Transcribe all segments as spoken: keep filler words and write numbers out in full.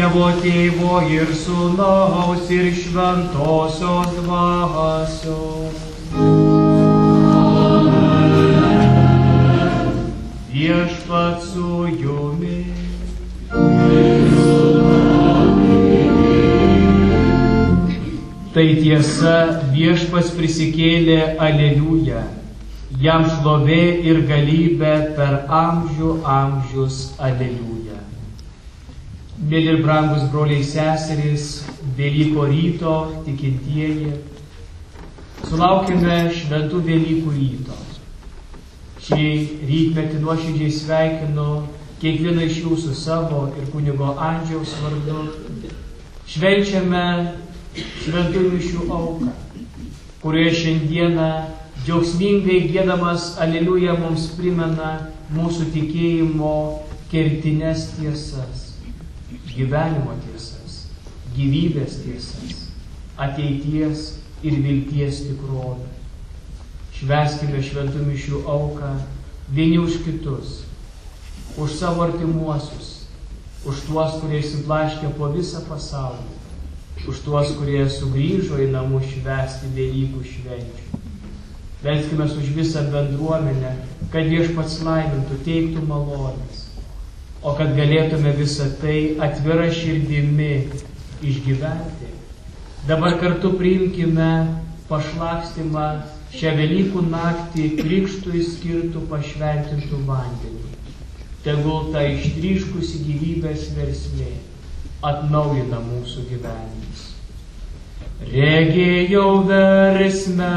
Dievo Tėvo ir Sūnaus ir Šventosios Dvasios. Viešpats su jumis. Tai tiesa, viešpats prisikėlė, aleliuja, jam šlovė ir galybė per amžių amžius, aleliuja. Mėly ir brangus broliai seserys, Velykų ryto tikintieji, sulaukime šventų Velykų ryto. Šį rytmetį nuoširdžiai sveikinu kiekvieną iš jūsų savo ir kunigo Andžiaus vardu. Švenčiame šventų mišių auką, kurioje šiandieną džiaugsmingai giedamas aleliuja mums primena mūsų tikėjimo kertines tiesas, gyvenimo tiesas, gyvybės tiesas, ateities ir vilties tikrovę. Švęskime šventų mišių auką vieni už kitus, už savo artimuosius, už tuos, kurie išsiblaškė po visą pasaulį, už tuos, kurie sugrįžo į namus švęsti Velykų švenčių. Melskime už visą bendruomenę, kad viešpats laimintų, teiktų malonės, o kad galėtume visą tai atvira širdimi išgyventi. Dabar kartu priimkime pašlakstymą šią Velykų naktį krikštui skirtų pašventintų vandenį. Tegul ta ištryškusi gyvybės versmė atnaujina mūsų gyvenimus. Regėjau versmę.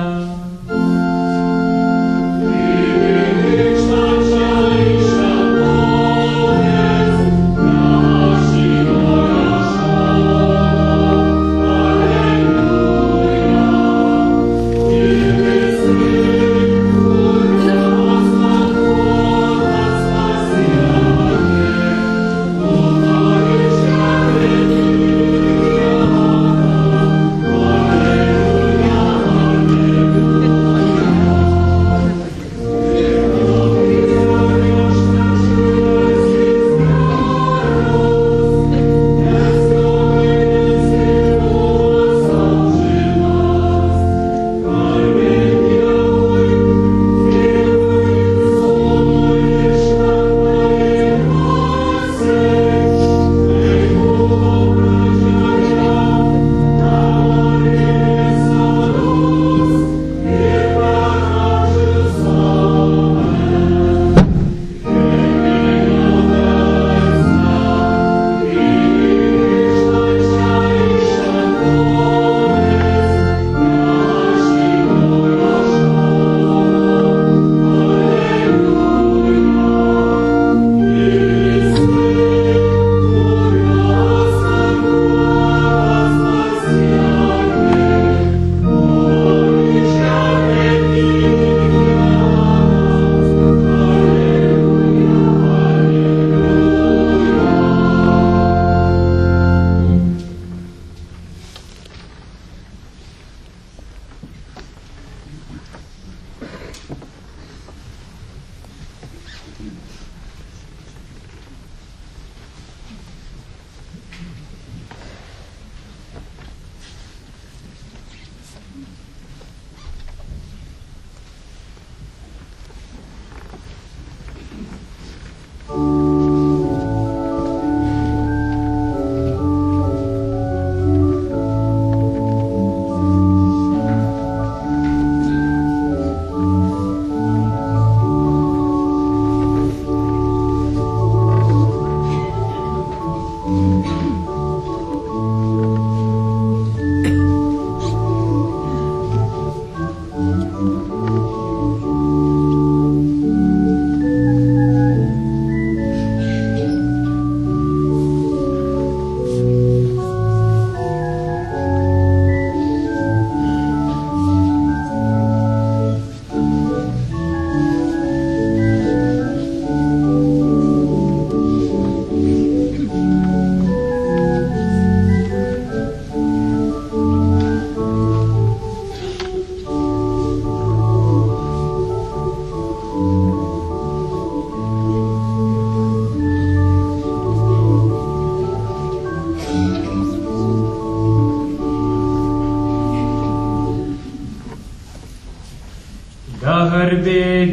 Good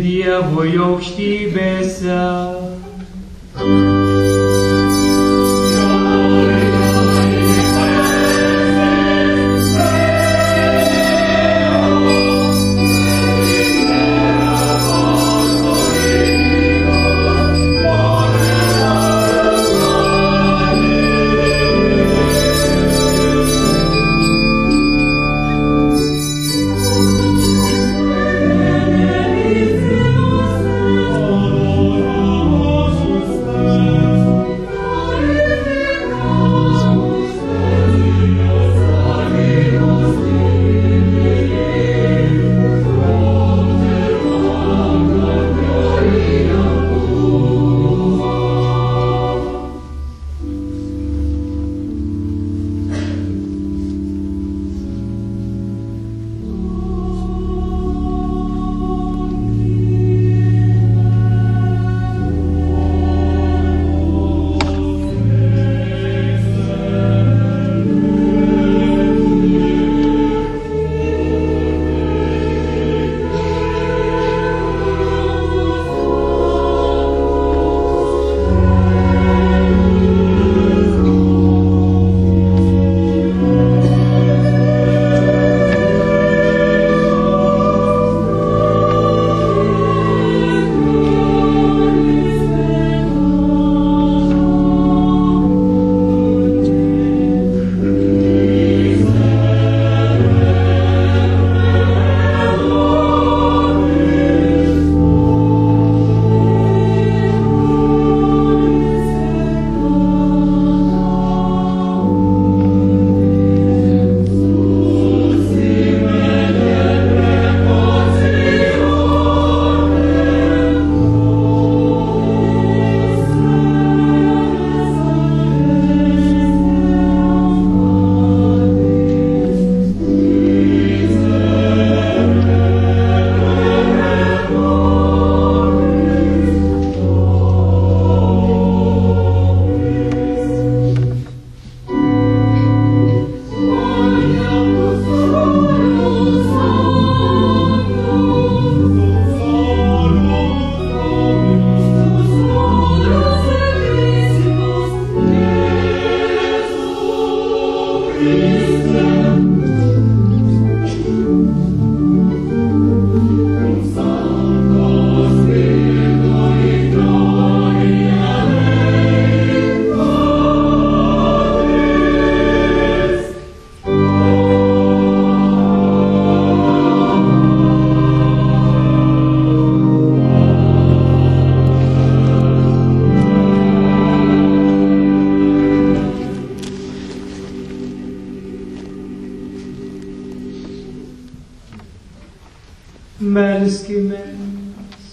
Dievui aukštybėse. Melskimės.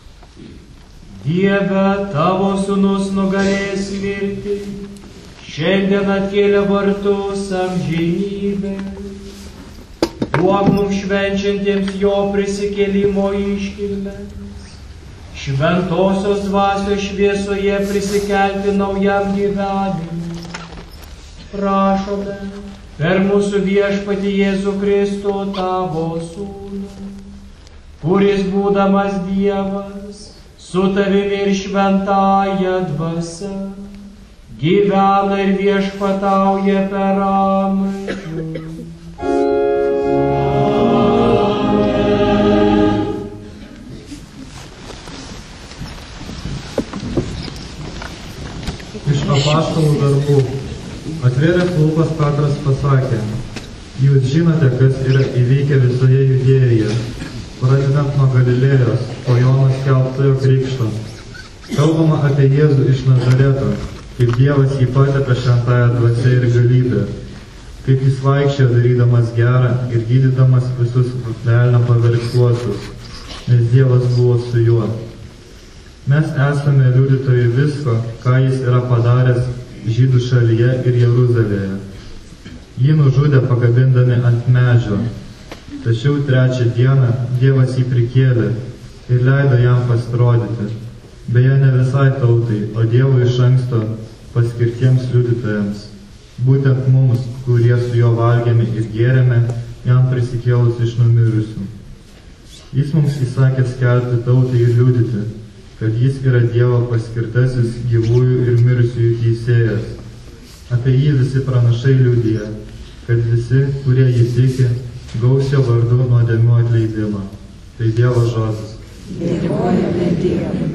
Dieve, tavo sūnus nugalės mirtį, šiandien atkėlė vartus amžinybės. Duok mums švenčiantiems jo prisikėlimo iškilmes, šventosios dvasios šviesoje prisikelti naujam gyvenimui. Prašome per mūsų viešpatį Jėzų Kristų, tavo sūnų, kuris būdamas Dievas, su tavimi ir šventąja dvasia, gyvena ir viešpatauja per amžius. Iš apaštalų darbų. Atvėręs lūpas Petras pasakė: jūs žinote, kas yra įvykę visoje Judėjoje, pradedant nuo Galilėjos, po Jono skelbtojo krikšto. Kalbama apie Jėzų iš Nazareto, kaip Dievas jį patepė šventąja dvasia ir galybė, kaip jis vaikščiojo darydamas gerą ir gydydamas visus velnio paveiktuosius, nes Dievas buvo su juo. Mes esame liudytojai visko, ką jis yra padaręs Žydų šalyje ir Jeruzalėje. Jį nužudė pakabindami ant medžio, tačiau trečią dieną Dievas jį prikėlė ir leido jam pasirodyti, beje ne visai tautai, o Dievui iš anksto paskirtiems liudytojams, būtent mums, kurie su juo valgėme ir gėrėme, jam prisikėlus iš numirusių. Jis mums įsakė skelbti tautai ir liudyti, kad jis yra Dievo paskirtasis gyvųjų ir mirusiųjų teisėjas. Apie jį visi pranašai liudija, kad visi, kurie jį tiki, gaus jo vardu nuodėmių atleidimą. Tai Dievo žodis. Dėkojame Dievui.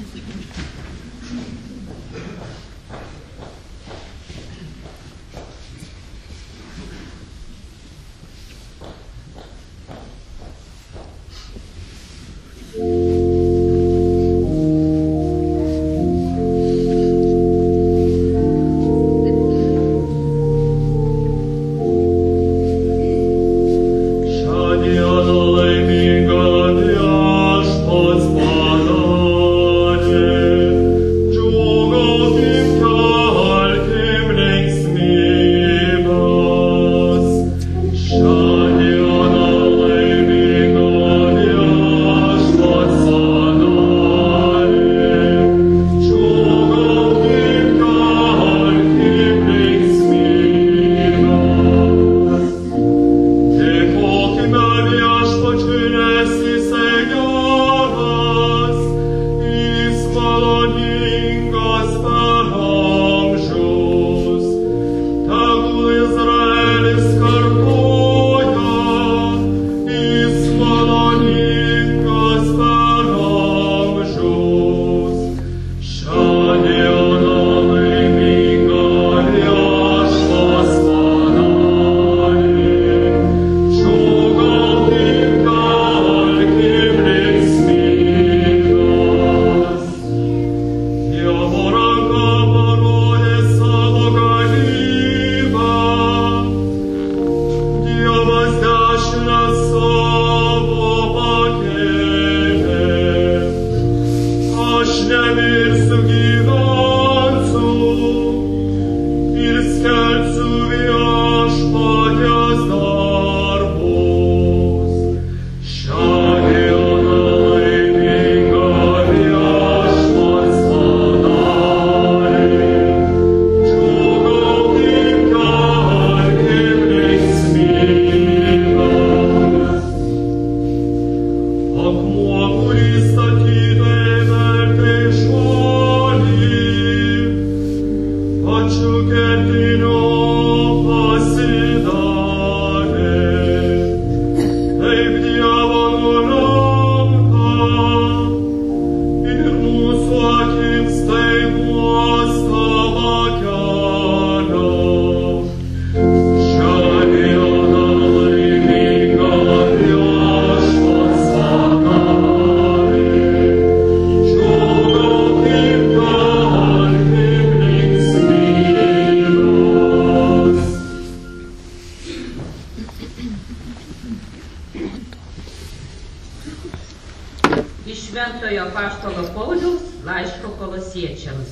Šventojo apaštalo Pauliaus laiško Kolosiečiams.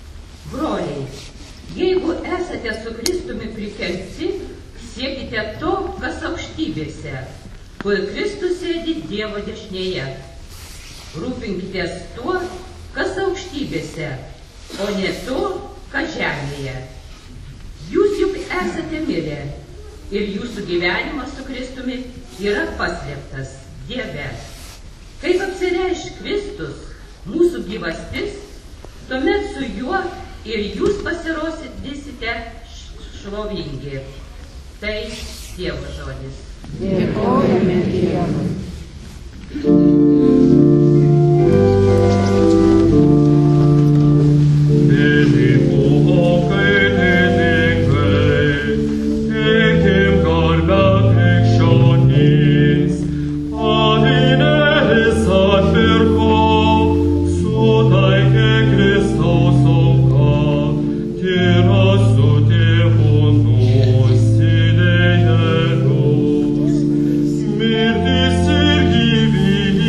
Broliai, jeigu esate su Kristumi prikelti, siekite to, kas aukštybėse, kur Kristus sėdi Dievo dešinėje. Rūpinkitės tuo, kas aukštybėse, o ne to, kas žemėje. Jūs juk esate mirę ir jūsų gyvenimas su Kristumi yra paslėptas Dieve. Kaip apsireišk Kristus, mūsų gyvastis, tuomet su juo ir jūs pasirodysite šlovingi. Tai Dievo žodis. Dėkojame Dievui. Mirtis ir gyvybė.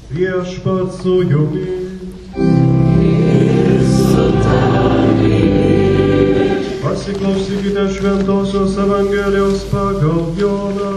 Viešpats su jumis. Pasiklausykite Šventosios Evangelijos pagal Joną.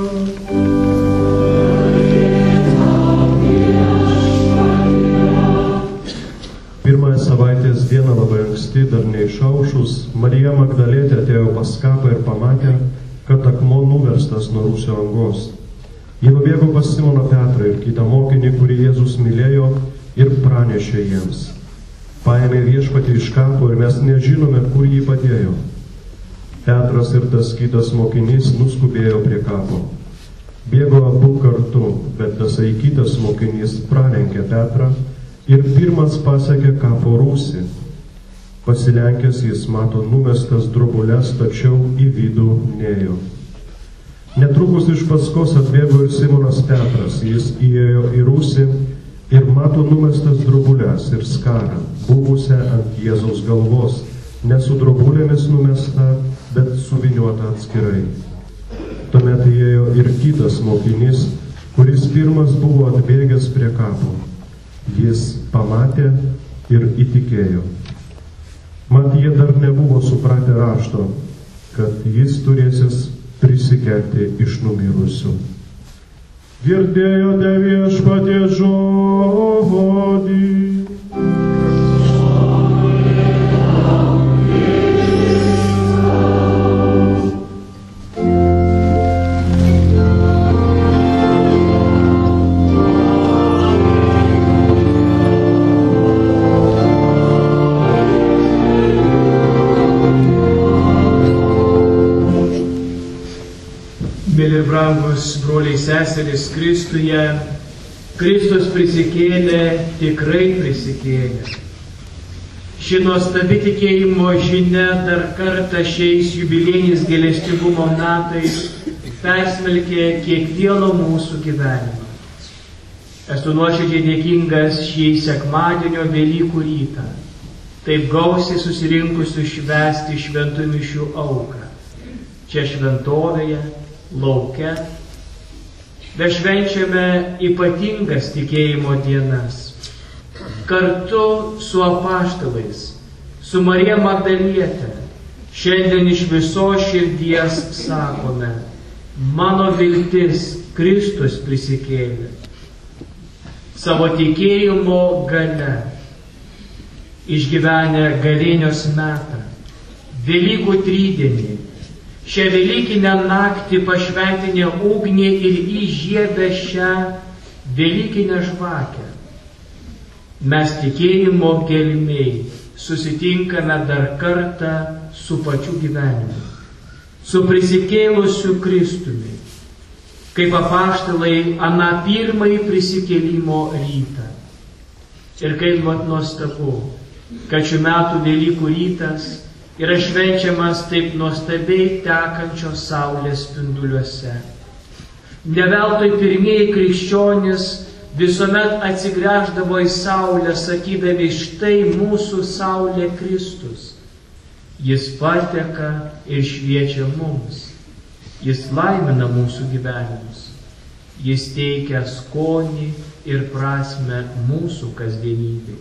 Pirmąją savaitės dieną labai anksti, dar neišaušus, Marija Magdalietė atėjo pas kapą ir pamatė, kad akmuo nuverstas nuo rūsio angos. Ji nubėgo pas Simoną Petrą ir kitą mokinį, kurį Jėzus mylėjo, ir pranešė jiems: paėmė viešpatį iš kapo ir mes nežinome, kur jį padėjo. Petras ir tas kitas mokinys nuskubėjo prie kapo. Bėgo abu kartu, bet tasai kitas mokinys pralenkė Petrą ir pirmas pasiekė kapo rūsį. Pasilenkęs jis mato numestas drobules, tačiau į vidų nėjo. Netrukus iš paskos atbėgo ir Simonas Petras. Jis įėjo į rūsį ir mato numestas drobules ir skarą, buvusią ant Jėzaus galvos, ne su drobulėmis numesta, bet suviniuota atskirai. Tuomet įėjo ir kitas mokinys, kuris pirmas buvo atbėgęs prie kapo. Jis pamatė ir įtikėjo. Mat jie dar nebuvo supratę rašto, kad jis turėsis prisikelti iš numirusių. Girdėjote viešpaties žodį. Mėly ir brangus broliai seserys Kristuje, Kristus prisikėlė, tikrai prisikėlė. Ši nuostabi tikėjimo žinia dar kartą šiais jubiliejiniais gailestingumo metais persmelkė kiekvieno mūsų gyvenimą. Esu nuoširdžiai dėkingas šį sekmadienio Velykų rytą, taip gausiai susirinkusių švęsti šventų mišių auką. Čia šventovėje, lauke, mes švenčiame ypatingas tikėjimo dienas. Kartu su apaštalais, su Marija Magdaliete, šiandien iš visos širdies sakome: mano viltis Kristus prisikėlė. Savo tikėjimo galia, išgyvenę gavėnios metą, Velykų trydienį, šią velykinę naktį pašventinę ugnį ir įžiebę šią velykinę žvakę, mes tikėjimo gelmiai susitinkame dar kartą su pačiu gyvenimu, su prisikėlusiu Kristumi, kaip apaštalai aną pirmąjį prisikėlimo rytą. Ir kaip nuostabu, kad šių metų Velykų rytas yra švenčiamas taip nuostabiai tekančios saulės spinduliuose. Ne veltui pirmieji krikščionys visuomet atsigręždavo į saulę, sakydami: štai mūsų saulė Kristus. Jis pateka ir šviečia mums. Jis laimina mūsų gyvenimus. Jis teikia skonį ir prasmę mūsų kasdienybei.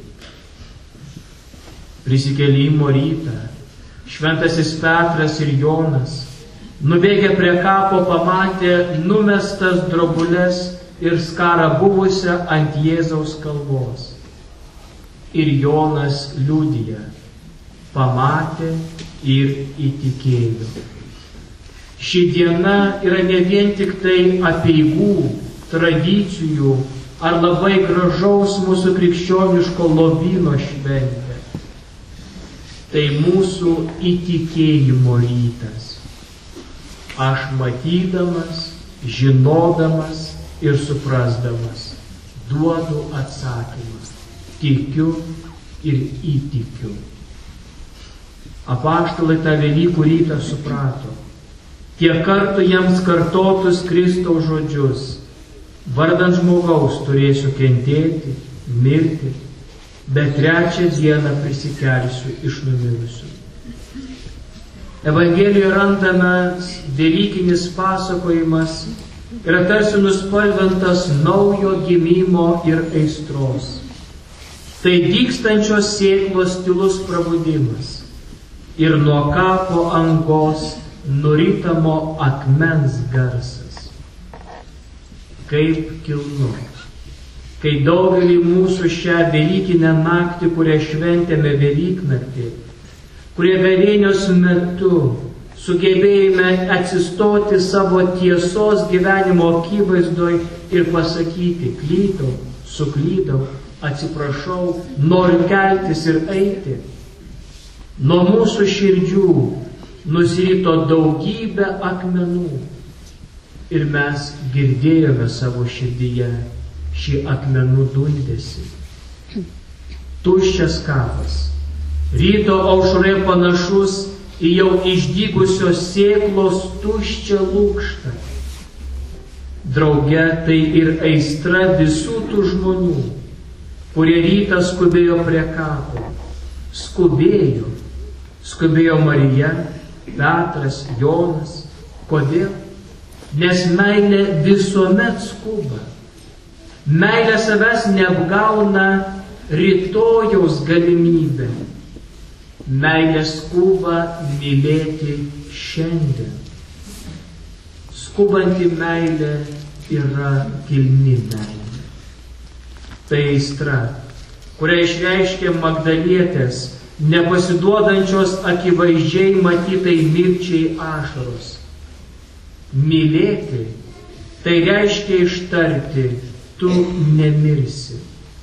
Prisikėlimo rytą šventasis Petras ir Jonas, nubėgę prie kapo, pamatė numestas drobules ir skarą buvusią ant Jėzaus kalvos. Ir Jonas liudija: pamatė ir įtikėjo. Ši diena yra ne vien tik tai apeigų, tradicijų ar labai gražaus mūsų krikščioniško lobyno šventė. Tai mūsų įtikėjimo rytas. Aš matydamas, žinodamas ir suprasdamas duodu atsakymą. Tikiu ir įtikiu. Apaštalai tą Velykų rytą suprato. Tiek kartų jiems kartotus Kristaus žodžius: vardan žmogaus turėsiu kentėti, mirti, bet trečią dieną prisikelsiu iš numirusių. Evangelijoje randamas velykinis pasakojimas yra tarsi nuspalvintas naujo gimimo ir aistros. Tai dygstančios sėklos tylus prabudimas ir nuo kapo angos nuritamo akmens garsas. Kaip kilnu, kai daugelį mūsų šią velykinę naktį, kurią šventėme Velyknaktį, kurie gavėnios metu sugebėjome atsistoti savo tiesos gyvenimo akivaizdoj ir pasakyti: klydau, suklydau, atsiprašau, noriu keltis ir eiti. Nuo mūsų širdžių nusirito daugybę akmenų ir mes girdėjome savo širdyje šį akmenų dundesį. Tuščias kapas, ryto aušroje panašus į jau išdygusios sėklos tuščią lukštą. Drauge tai ir aistra visų tų žmonių, kurie rytą skubėjo prie kapo. Skubėjo. Skubėjo Marija, Petras, Jonas. Kodėl? Nes meilė visuomet skuba. Meilė savęs neapgauna rytojaus galimybę. Meilė skuba mylėti šiandien. Skubanti meilė yra kilni meilė. Tai aistra, kurią išreiškė Magdalietės, nepasiduodančios akivaizdžiai matytai mirčiai ašaros. Mylėti, tai reiškia ištarti: tu nemirsi.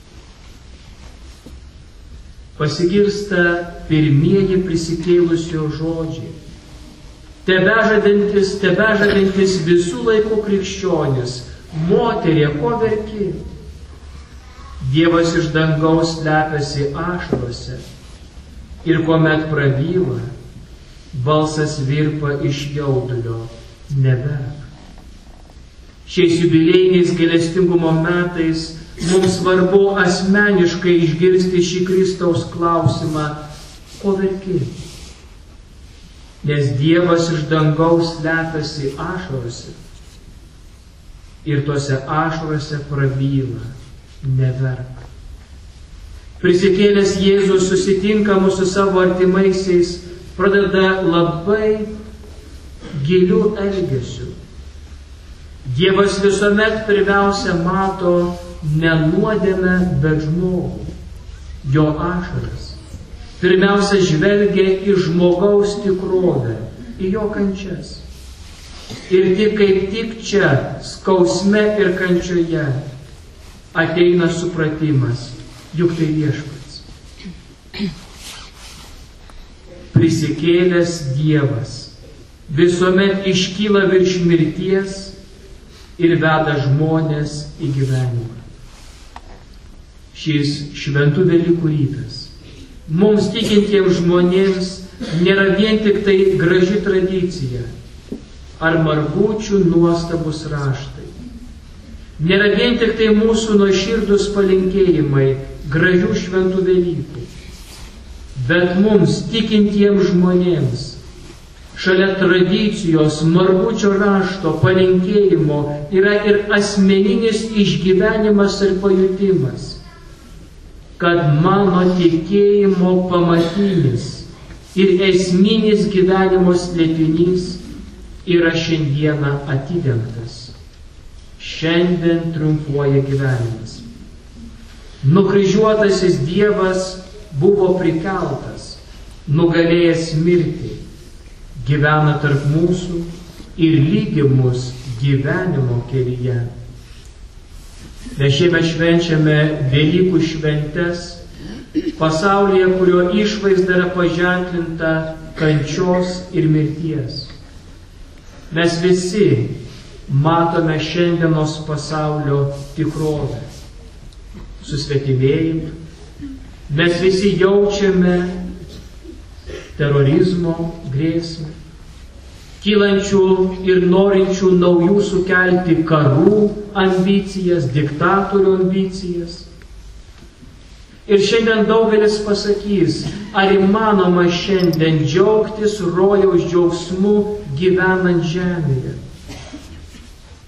Pasigirsta pirmieji prisikėlusio žodžiai. Tebežadantis, tebežadantis visų laikų krikščionis: moterie, ko verki? Dievas iš dangaus slepiasi ašarose ir kuomet prabyla, balsas virpa iš jaudulio: neverk. Šiais jubiliejiniais gailestingumo metais mums svarbu asmeniškai išgirsti šį Kristaus klausimą: ko verki? Nes Dievas iš dangaus slepiasi ašarose ir tose ašarose prabyla: neverk. Prisikėlęs Jėzus susitinka mūsų savo artimaisiais, pradeda labai gilių elgesių. Dievas visuomet pirmiausia mato ne nuodėmę, bet žmogų, jo ašaras. Pirmiausia žvelgia į žmogaus tikrovę, į jo kančias. Ir tik kaip tik čia, skausme ir kančioje, ateina supratimas, juk tai Viešpats. Prisikėlęs Dievas visuomet iškyla virš mirties ir veda žmonės į gyvenimą. Šis šventų Velykų rytas mums tikintiems žmonėms nėra vien tik tai graži tradicija ar margučių nuostabus raštai. Nėra vien tik tai mūsų nuoširdūs palinkėjimai gražių šventų Velykų. Bet mums, tikintiems žmonėms, šalia tradicijos, margučio rašto, palinkėjimo yra ir asmeninis išgyvenimas ir pajutimas, kad mano tikėjimo pamatinis ir esminis gyvenimo slėpinys yra šiandieną atidengtas. Šiandien triumfuoja gyvenimas. Nukryžiuotasis Dievas buvo prikeltas, nugalėjęs mirtį, gyvena tarp mūsų ir lydi mus gyvenimo kelyje. Mes šiemet švenčiame Velykų šventes pasaulyje, kurio išvaizda yra paženklinta kančios ir mirties. Mes visi matome šiandienos pasaulio tikrovę, susvetimėjimą. Mes visi jaučiame terorizmo grėsmę, kylančių ir norinčių naujų sukelti karų ambicijas, diktatorių ambicijas. Ir šiandien daugelis pasakys, ar įmanoma šiandien džiaugtis rojaus džiaugsmu gyvenant žemėje.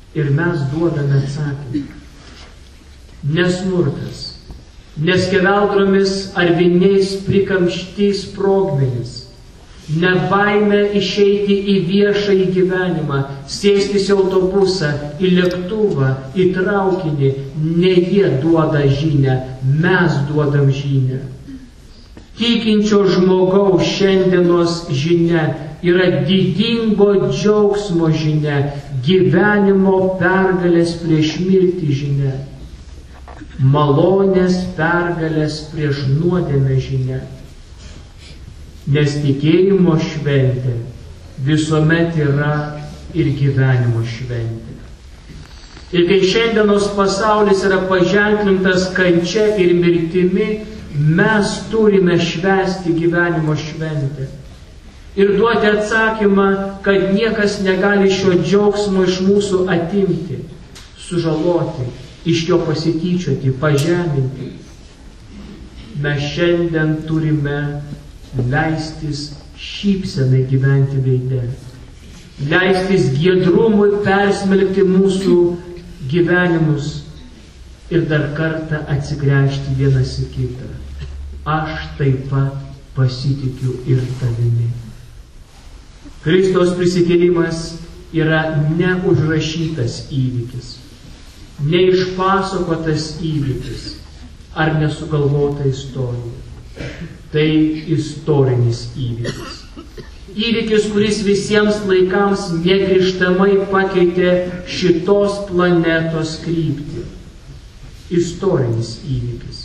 ir mes duodame atsakymą. Nesmurtas, neskeveldromis ar viniais prikamštys sprogmenis, ne baime išeiti į viešąjį gyvenimą, sėstis į autobusą, į lėktuvą, į traukinį, ne jie duoda žinią, mes duodam žinią. Tikinčio žmogaus šiandienos žinia yra didingo džiaugsmo žinia, gyvenimo pergalės prieš mirtį žinia, malonės pergalės prieš nuodėmę žinia. Nes tikėjimo šventė visuomet yra ir gyvenimo šventė. Ir kai šiandienos pasaulis yra paženklintas kančia ir mirtimi, mes turime švęsti gyvenimo šventę. Ir duoti atsakymą, kad niekas negali šio džiaugsmo iš mūsų atimti, sužaloti, iš jo pasityčioti, pažeminti. Mes šiandien turime leistis šypsenai gyventi veide, leistis giedrumui persmelkti mūsų gyvenimus ir dar kartą atsigręžti vienas į kitą. Aš taip pat pasitikiu ir tavimi. Kristaus prisikėlimas yra neužrašytas įvykis, neišpasakotas įvykis ar nesugalvota istorija. Tai istorinis įvykis. Įvykis, kuris visiems laikams negrįžtamai pakeitė šitos planetos kryptį. Istorinis įvykis.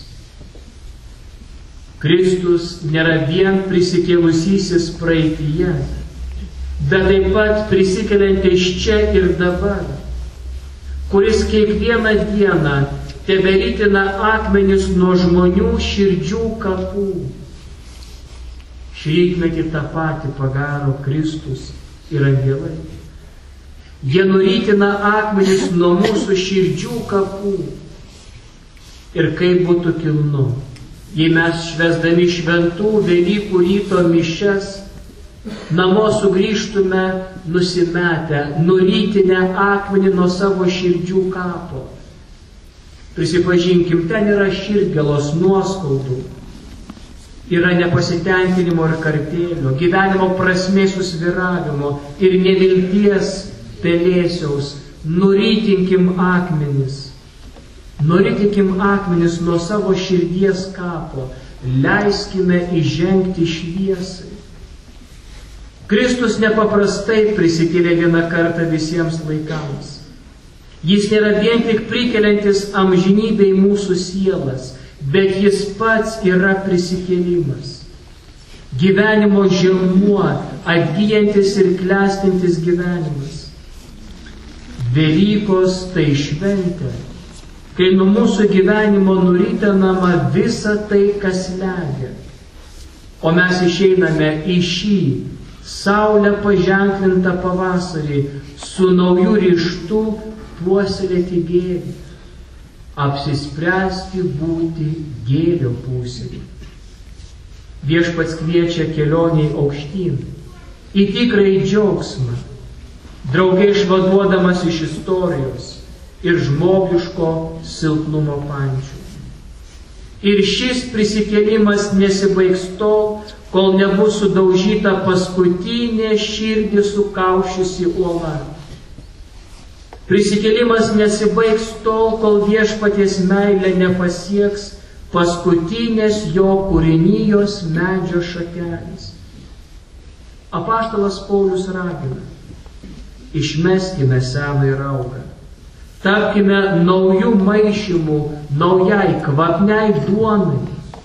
Kristus nėra vien prisikėlusysis praeityje, bet taip pat prisikeliantis čia ir dabar, kuris kiekvieną dieną teberitina akmenis nuo žmonių širdžių kapų. Šį rytmetį tą patį padaro Kristus ir angelai. Jie nurytina akmenis nuo mūsų širdžių kapų. Ir kaip būtų kilnu, jei mes švęsdami šventų Velykų ryto mišias namo sugrįžtume nusimetę, nurytinę akmenį nuo savo širdžių kapo. Prisipažinkim, ten yra širdgėlos nuoskaudų, yra nepasitenkinimo ir kartėlio, gyvenimo prasmės susviravimo ir nevilties pelėsiaus. Nurytinkim akmenis, nurytinkim akmenis nuo savo širdies kapo, leiskime įžengti šviesai. Kristus nepaprastai prisikėlė vieną kartą visiems laikams. Jis nėra vien tik prikeliantis amžinybei mūsų sielas, bet jis pats yra prisikėlimas. Gyvenimo žilmuo, atgyjantis ir klestintis gyvenimas. Velykos tai šventė, kai nuo mūsų gyvenimo nurytinama visa tai, kas slegia. O mes išeiname į šį saulę paženklintą pavasarį su nauju ryžtu puoselėti gėrį, apsispręsti būti gėrio pusėje. Viešpats kviečia kelioniai aukštyn, į tikrąjį džiaugsmą, drauge išvaduodamas iš istorijos ir žmogiško silpnumo pančių. Ir šis prisikėlimas nesibaigs tol, kol nebus sudaužyta paskutinė širdį sukaušiusi uola. Prisikėlimas nesibaigs tol, kol viešpaties meilė nepasieks paskutinės jo kūrinijos medžio šakelės. Apaštalas Paulius ragina: išmeskime senąjį raugą, tapkime naujų maišymų naujai kvapniai duonai.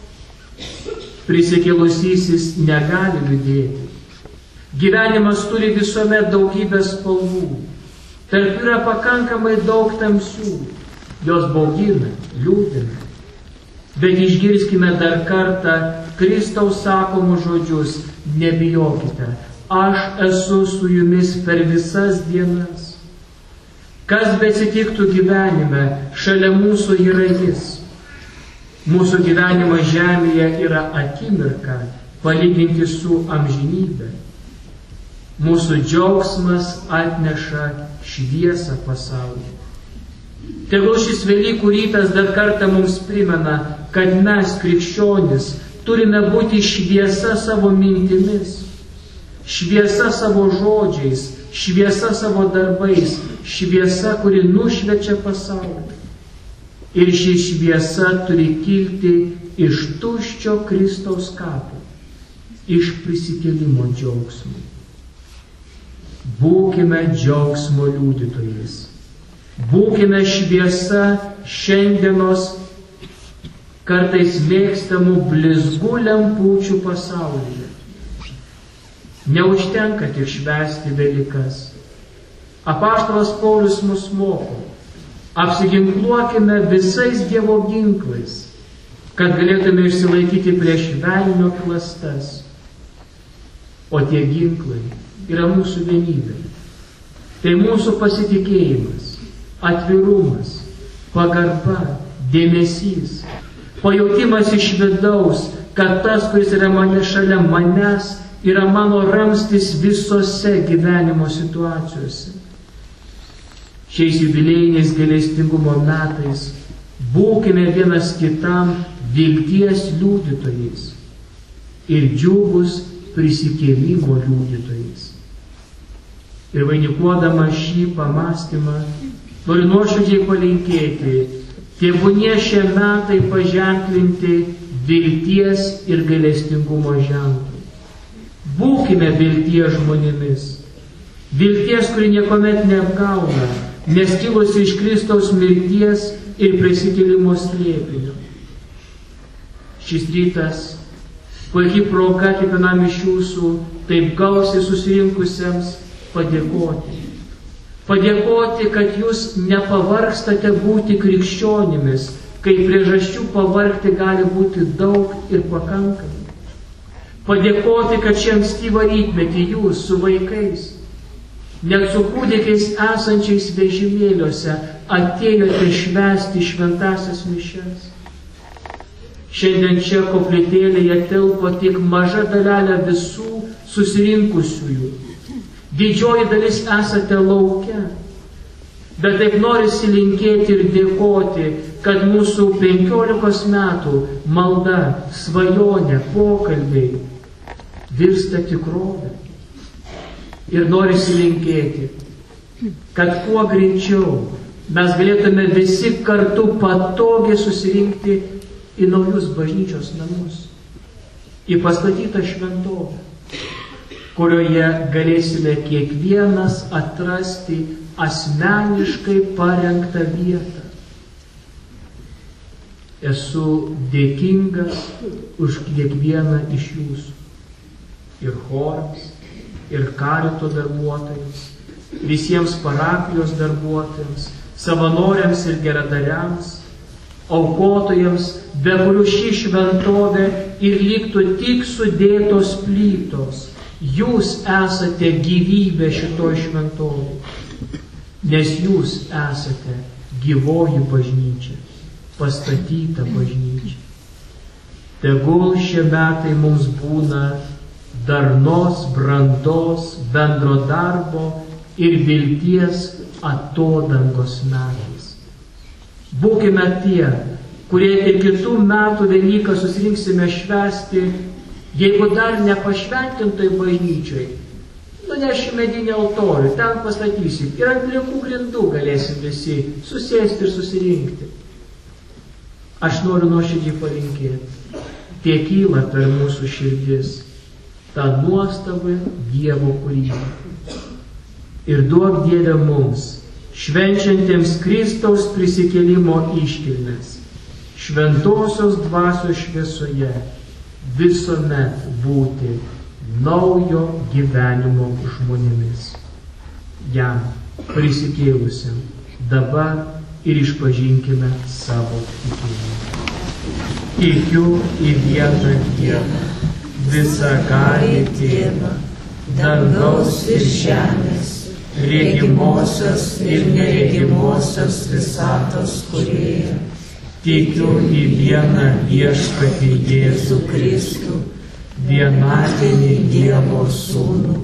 Prisikėlusysis negali liūdėti. Gyvenimas turi visuomet daugybę spalvų. Tarp yra pakankamai daug tamsių, jos baugina, liūdina. Bet išgirskime dar kartą Kristaus sakomus žodžius: nebijokite, aš esu su jumis per visas dienas. Kas beatsitiktų gyvenime, šalia mūsų yra jis. Mūsų gyvenimas žemėje yra akimirka palyginti su amžinybė. Mūsų džiaugsmas atneša šviesą pasaulyje. Tegul šis Velykų rytas dar kartą mums primena, kad mes, krikščionys, turime būti šviesa savo mintimis, šviesa savo žodžiais, šviesa savo darbais, šviesa, kuri nušviečia pasaulį. Ir ši šviesa turi kilti iš tuščio Kristaus kapo, iš prisikėlimo džiaugsmo. Būkime džiaugsmo liudytojais. Būkime šviesa šiandienos kartais mėgstamų blizgų lempučių pasaulyje. Neužtenka tik švęsti Velykas. Apaštalas Paulius mus moko: apsiginkluokime visais Dievo ginklais, kad galėtume išsilaikyti prieš velnio klastas. O tie ginklai yra mūsų vienybė. Tai mūsų pasitikėjimas, atvirumas, pagarba, dėmesys, pajautimas iš vidaus, kad tas, kuris yra mane šalia manęs, yra mano ramstis visose gyvenimo situacijose. Šiais jubiliejiniais gailestingumo metais būkime vienas kitam vilties liudytojais ir džiugus prisikėlimo liudytojais. Ir vainikuodama šį pamąstymą, noriu nuoširdžiai palinkėti, tebūnie šie metai paženklinti vilties ir gailestingumo ženklų. Būkime vilties žmonėmis. Vilties, kuri niekuomet neapgauna, nes kilusi iš Kristaus mirties ir prisikėlimo slėpinio. Šis rytas puikiai proga kiekvienam iš jūsų taip gausiai susirinkusiems padėkoti. Padėkoti, kad jūs nepavargstate būti krikščionimis, kai priežasčių pavargti gali būti daug ir pakankamai. Padėkoti, kad šią ankstyvą rytmetį jūs su vaikais, net su kūdikiais esančiais vežimėliuose, atėjote švęsti šventąsias mišias. Šiandien čia koplytėlėje telpo tik maža dalelė visų susirinkusiųjų. Didžioji dalis esate lauke, bet taip norisi linkėti ir dėkoti, kad mūsų penkiolikos metų malda, svajonė, pokalbiai virsta tikrovė. Ir norisi linkėti, kad kuo greičiau mes galėtume visi kartu patogiai susirinkti į naujus bažnyčios namus, į pastatytą šventovę, kurioje galėsime kiekvienas atrasti asmeniškai parengtą vietą. Esu dėkingas už kiekvieną iš jūsų, ir chorams, ir karito darbuotojams, visiems parapijos darbuotojams, savanoriams ir geradariams, aukotojams, be kurių ši šventovė ir liktų tik sudėtos plytos. Jūs esate gyvybė šitoj šventovė, nes jūs esate gyvoji bažnyčia, pastatyta bažnyčia. Tegul šie metai mums būna darnos, brandos, bendro darbo ir vilties atodangos metais. Būkime tie, kurie ir kitų metų Velyką susirinksime švęsti, jeigu dar nepašventintoj bažnyčioj, nunešim medinį altorių, ten pastatysim ir ant pliekų grindų galėsim visi susėsti ir susirinkti. Aš noriu nuoširdžiai palinkėti, tiek kyla per mūsų širdis tą nuostabą Dievo kūrybą. Ir duok Dieve mums, švenčiantiems Kristaus prisikėlimo iškilmes, šventosios dvasios šviesoje, visuomet būti naujo gyvenimo žmonėmis. Jam prisikėlusiam dabar ir išpažinkime savo tikėjimą. Tikiu į vieną Dievą, visagalį Tėvą, dangaus ir žemės, regimosios ir neregimosios visatos kūrėją. Tikiu į vieną Viešpatį Jėzų Kristų, vienatinį Dievo Sūnų,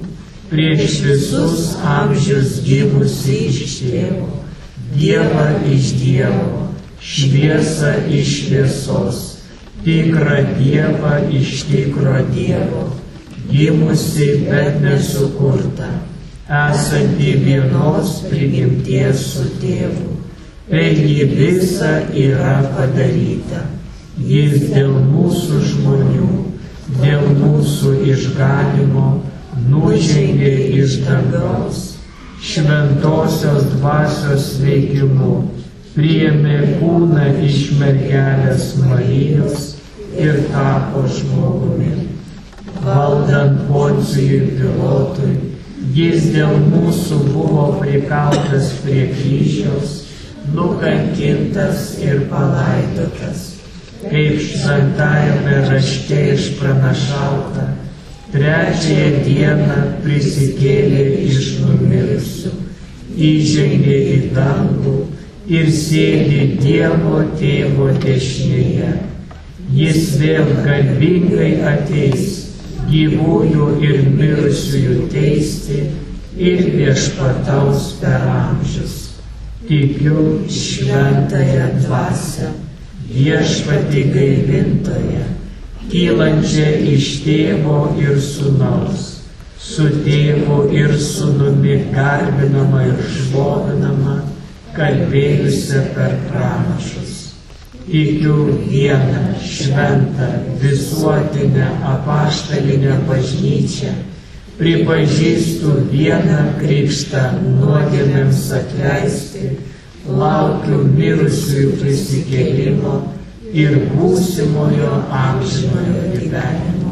prieš visus amžius gimusi iš tėvo, Dievą iš Dievo, šviesą iš šviesos, tikrą Dievą iš tikro Dievo, gimusi, bet nesukurta, esanti vienos prigimties su tėvu. Per jį visa yra padaryta. Jis dėl mūsų žmonių, dėl mūsų išganimo nužengė iš dangaus, šventosios dvasios veikimu, priėmė kūną iš mergelės Marijos ir tapo žmogumi. Valdant Poncijui Pilotui, jis dėl mūsų buvo prikaltas prie kryžiaus, nukankintas ir palaidotas. Kaip šventajame rašte išpranašauta, trečiąją dieną prisikėlė iš numirusių, įžengė į dangų ir sėdi Dievo Tėvo dešinėje. Jis vėl garbingai ateis, gyvųjų ir mirusiųjų teisti ir viešpataus per amžius. Tikiu šventąją dvasią, viešpatį gaivintoją, kylančią iš tėvo ir sūnaus, su tėvu ir sūnumi garbinama ir šlovinama, kalbėjusią per pranašus. Tikiu vieną šventą visuotinę apaštalinę bažnyčią, pripažįstu vieną krikštą nuodėmėms atleisti, laukiu mirusiųjų prisikėlimo ir būsimojo amžinojo gyvenimo.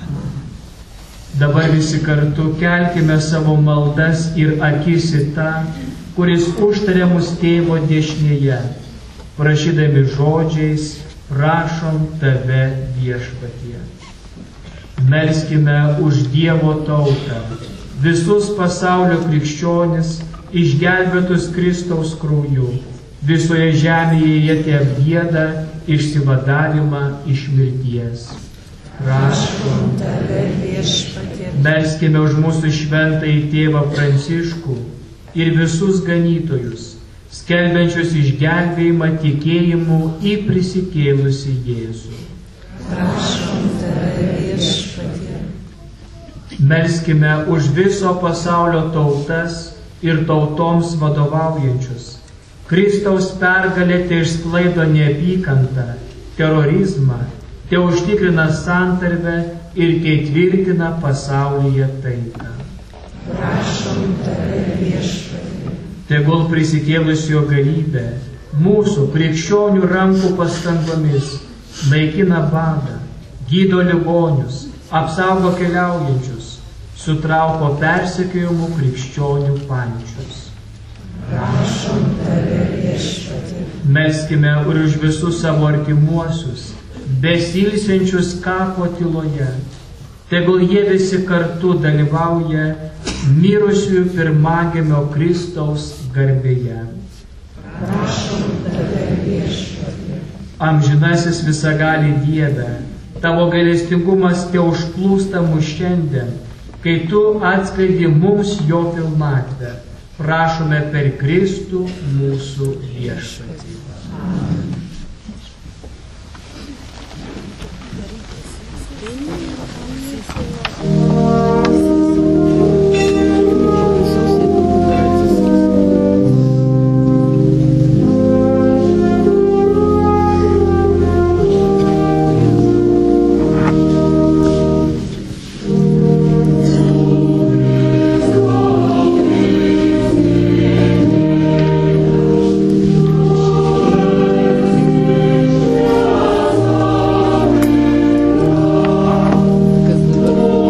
Dabar visi kartu kelkime savo maldas ir akis į tą, kuris užtarė mus tėvo dešinėje, prašydami žodžiais, prašom tave viešpatie. Melskime už Dievo tautą, visus pasaulio krikščionis, išgelbėtus Kristaus krauju, visoje žemėje jie teapgieda išsivadavimą iš mirties. Prašom tave viešpatie. Melskime už mūsų šventąjį tėvą Pranciškų ir visus ganytojus, skelbiančius išgelbėjimą tikėjimu į prisikėlusį Jėzų. Prašom tave viešpatie. Melskime už viso pasaulio tautas ir tautoms vadovaujančius. Kristaus pergalė te išsklaido neapykantą, terorizmą, te užtikrina santarvę ir te tvirtina pasaulyje taiką. Prašom tave viešpatie. Tegul prisikėlusio galybė mūsų krikščionių rankų pastangomis naikina badą, gydo ligonius, apsaugo keliaujančius, sutrauko persekiojimų krikščionių pančius. Prašom tave viešpatie. Melskime ir už visus savo artimuosius, besilsiančius kapo tyloje. Tegul jie visi kartu dalyvauja mirusiųjų pirmagimio Kristaus garbėje. Prašom tave viešpatie. Amžinasis visagali Dieve, tavo gailestingumas te užplūsta mus šiandien, kai tu atskleidi mums jo pilnatvę. Prašome per Kristų mūsų viešpatį. Kas dabar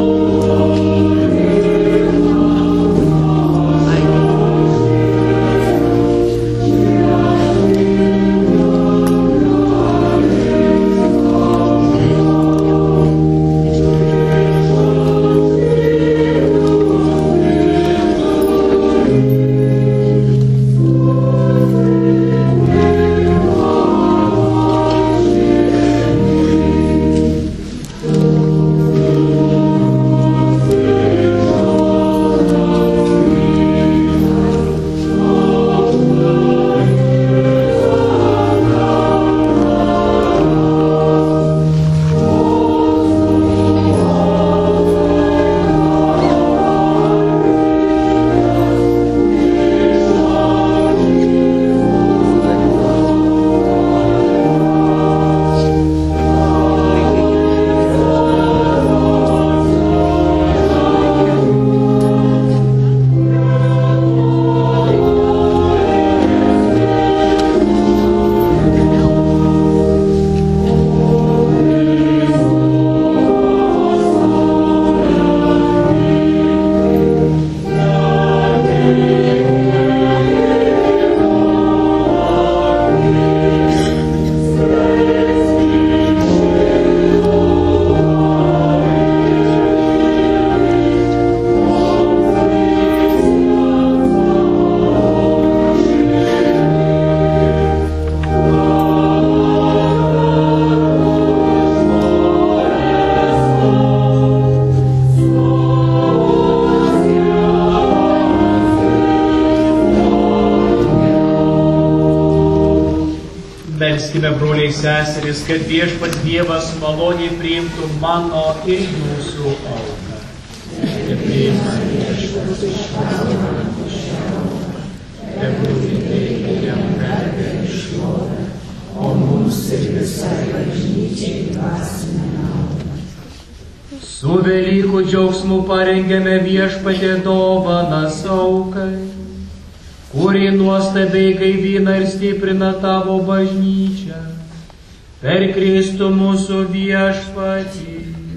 broliai seserys, kad Viešpats Dievas maloniai priimtų mano ir jūsų auką. Ir priima Viešpats iš mano auką, tegul įteikia jam garbę ir šlovę, o mums ir visai bažnyčiai dvasinę naudą. Su Velykų džiaugsmu parengėme Viešpatie dovanas aukai, kuri nuostabiai gaivina ir stiprina tavo bažnyčią per Kristų mūsų Viešpatį.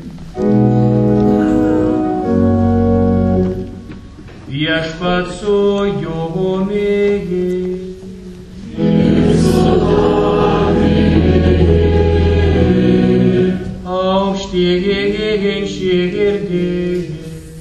Viešpats su jumi. Aukštieji širdį.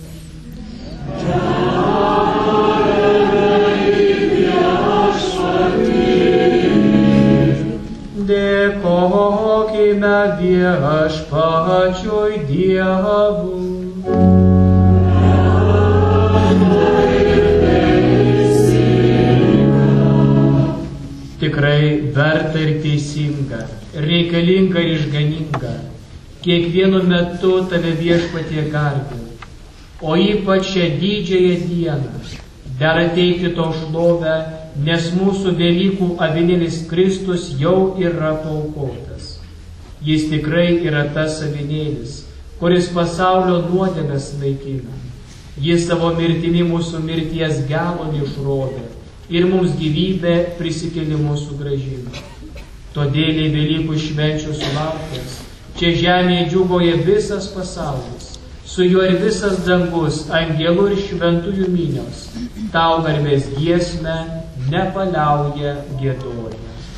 Dėkokime Viešpačiui Dievui. Tikrai verta ir teisinga, reikalinga ir išganinga, kiekvienu metu tave Viešpatie garbinti, o ypač šią didžiąją dieną dera teikti tau šlovę, nes mūsų Velykų avinėlis Kristus jau yra paaukotas. Jis tikrai yra tas avinėlis, kuris pasaulio nuodėmes naikina. Jis savo mirtimi mūsų mirties gelonį išrovė ir mums gyvybę prisikėlimu sugrąžino. Todėl į Velykų švenčių sulaukęs, čia žemėje džiūgauja visas pasaulis, su juo ir visas dangus, angelų ir šventųjų minios, tau garbės giesmę nepaliauja giedoja.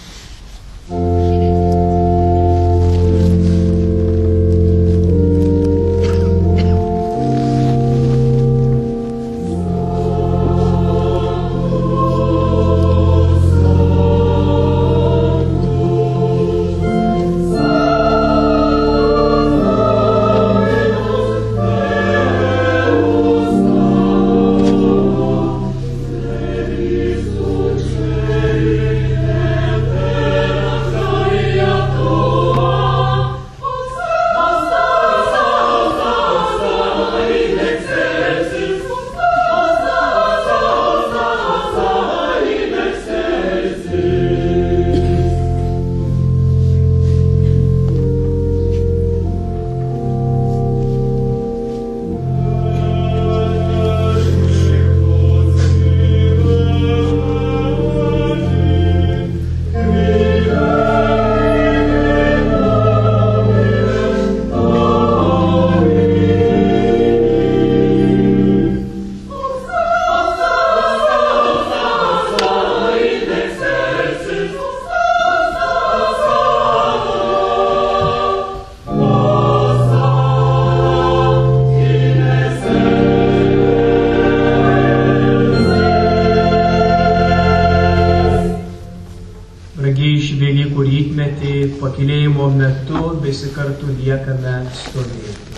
Pakilėjimo metu visi kartu liekame stovėti.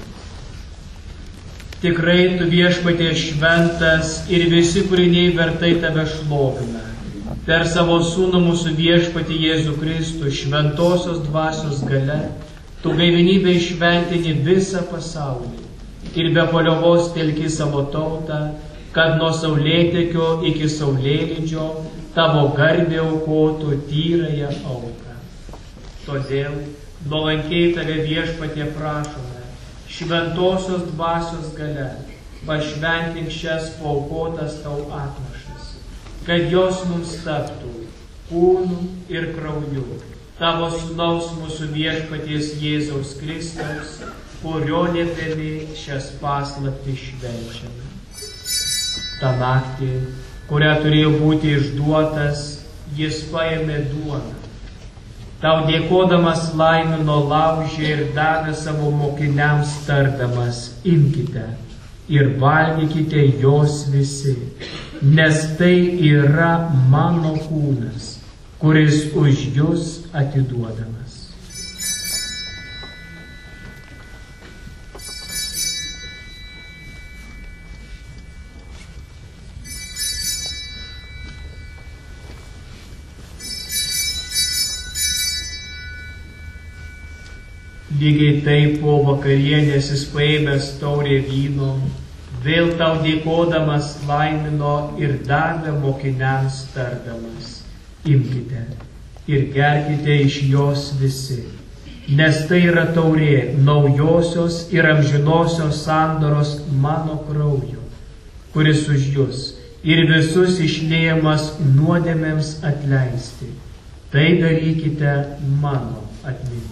Tikrai tu Viešpatie šventas ir visi kūriniai vertai tave šlovina. Per savo sūnų mūsų Viešpatį Jėzų Kristų šventosios dvasios galia, tu gaivinybę išventini visą pasaulį ir be paliovos telki savo tautą, kad nuo saulėtekio iki saulėlydžio tavo garbė aukotų tyrąją auką. Todėl nuolankiai tave Viešpatie prašome, šventosios dvasios galia, pašventink šias paaukotas tau atnašas, kad jos mums taptų kūnu ir krauju, tavo sūnaus mūsų Viešpaties Jėzaus Kristaus, kurio liepdami šias paslaptis švenčiame. Ta naktį, kurią turėjo būti išduotas, jis paėmė duoną. Tau dėkodamas laimino laužė ir davė savo mokiniams tardamas, imkite ir valgykite jos visi, nes tai yra mano kūnas, kuris už jus atiduodamas. Lygiai taip po vakarienės jis paėmęs taurę vyno, vėl tau dėkodamas laimino ir davė mokiniams tardamas: imkite ir gerkite iš jos visi, nes tai yra taurė naujosios ir amžinosios sandoros mano kraujo, kuris už jus ir visus išliejamas nuodėmėms atleisti. Tai darykite mano atminimui.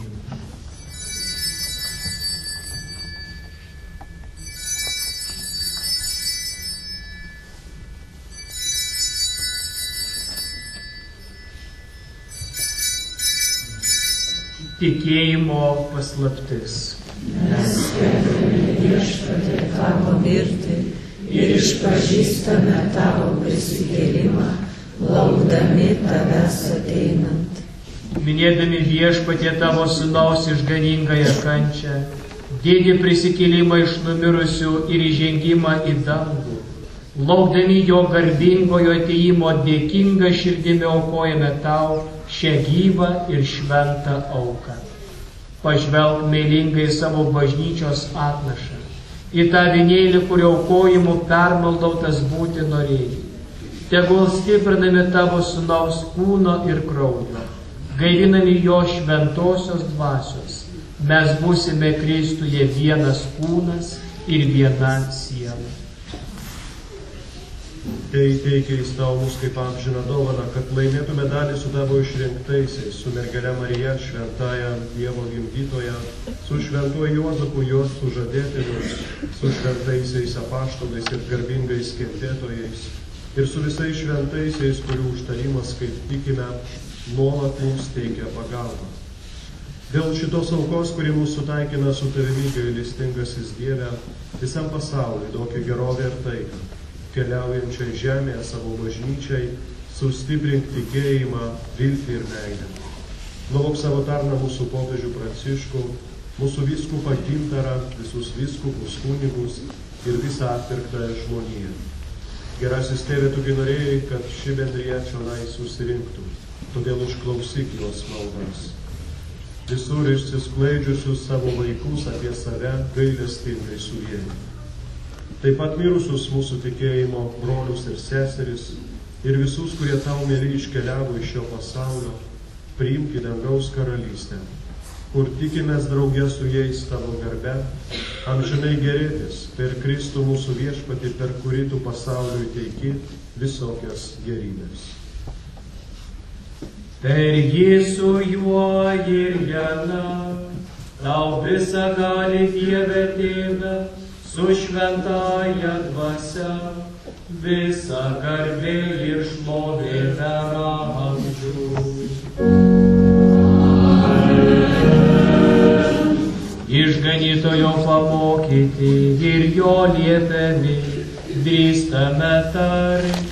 Tikėjimo paslaptis. Mes skelbiame Viešpatie tavo mirtį ir išpažįstame tavo prisikėlimą, laukdami tavęs ateinant. Minėdami Viešpatie tavo sūnaus išganingąją kančią, didį prisikėlimą iš numirusių ir įžengimą į dangų, laukdami jo garbingojo atėjimo, dėkinga širdimi aukojame tau šią gyvą ir šventą auką. Pažvelk meilingai savo bažnyčios atnašą, į tą vinėlį, kurio aukojimu permaldautas būti norėjai. Tegul stiprinami tavo sūnaus kūno ir kraujo, gaivinami jo šventosios dvasios, mes būsime Kristuje vienas kūnas ir viena siela. Tai teikiais tau mus kaip amžiną dovaną, kad laimėtume dalį su tavo išrinktaisiais, su mergele Marija, šventąja Dievo gimdytoja, su šventuoju Juozapu, jos sužadėtinius, su šventaisiais apaštalais ir garbingais kentėtojais, ir su visais šventaisiais, kurių užtarimas, kaip tikime, nuolat mums teikia pagalbą. Dėl šitos aukos, kuri mūsų sutaikina su tavimi, gailestingasis Dieve, visam pasauliui duok gerovę ir taiką. Keliaujančiai žemėje savo bažnyčiai, sustiprink tikėjimą, viltį ir meilę. Nuovok savo tarną mūsų popiežių Pranciškų, mūsų vyskupą Gintarą, visus vyskupus, kunigus ir visą atpirktąją žmoniją. Gerasis Tėve, tugi norėjai, kad ši bendrija čionai susirinktų, todėl išklausyk jos maldas. Visur išsisklaidžiusius savo vaikus apie save gailestingai suvienyti. Taip pat mirusius mūsų tikėjimo brolius ir seseris ir visus, kurie tau mieli iškeliavo iš šio pasaulio, priimk į dangaus karalystę, kur tikimės draugė su jais tavo garbe, amžinai gerėtis per Kristų mūsų Viešpatį, per kurį tu pasauliui teiki visokias gerybės. Per jį su juo ir jana, tau visą gali Dieve Tėve, su šventąja dvasia, visa garbė ir šlovė per amžius. Išganytojo pamokyti ir jo liepiami, drįstame tarti.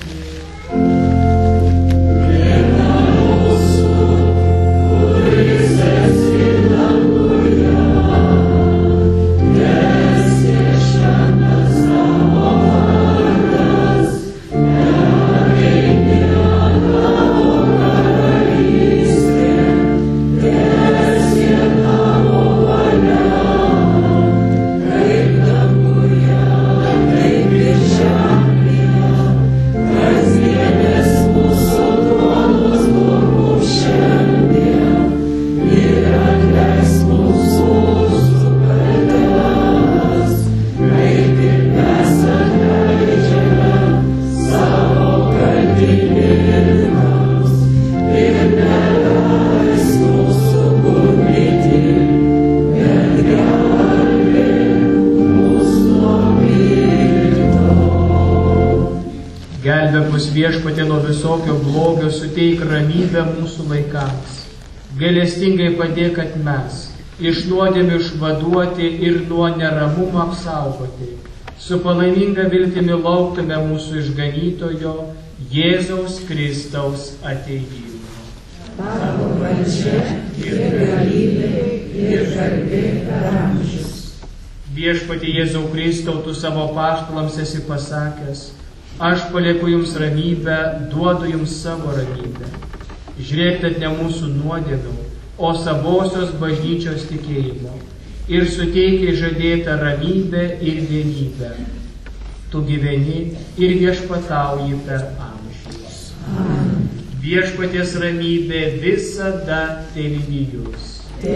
Viešpatie nuo visokio blogio suteik ramybę mūsų laikams. Gailestingai padėk, kad mes iš nuodėmių išvaduoti ir nuo neramumo apsaugoti, su palaiminga viltimi lauktume mūsų išganytojo Jėzaus Kristaus atėjimo. Tavo valdžia ir galybė ir garbė per amžius. Viešpatie Jėzau Kristau, tu savo apaštalams esi pasakęs: aš palieku jums ramybę, duodu jums savo ramybę. Žiūrėk, tad ne mūsų nuodėmių, o savosios bažnyčios tikėjimo ir suteikia žadėtą ramybę ir vienybę. Tu gyveni ir viešpatauji per amžius. Viešpaties ramybė visada telydi jūs.